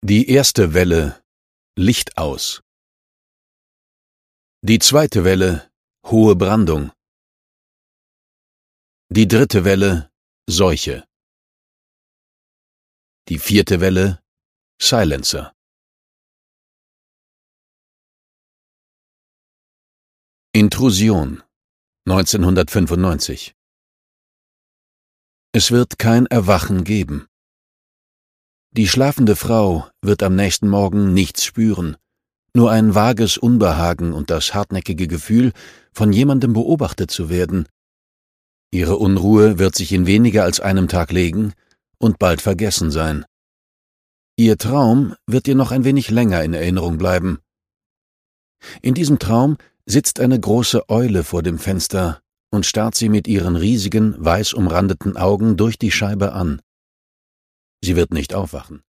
Die erste Welle: Licht aus. Die zweite Welle: hohe Brandung. Die dritte Welle: Seuche. Die vierte Welle: Silencer. Intrusion 1995. Es wird kein Erwachen geben. Die schlafende Frau wird am nächsten Morgen nichts spüren, nur ein vages Unbehagen und das hartnäckige Gefühl, von jemandem beobachtet zu werden. Ihre Unruhe wird sich in weniger als einem Tag legen und bald vergessen sein. Ihr Traum wird ihr noch ein wenig länger in Erinnerung bleiben. In diesem Traum sitzt eine große Eule vor dem Fenster und starrt sie mit ihren riesigen, weiß umrandeten Augen durch die Scheibe an. Sie wird nicht aufwachen.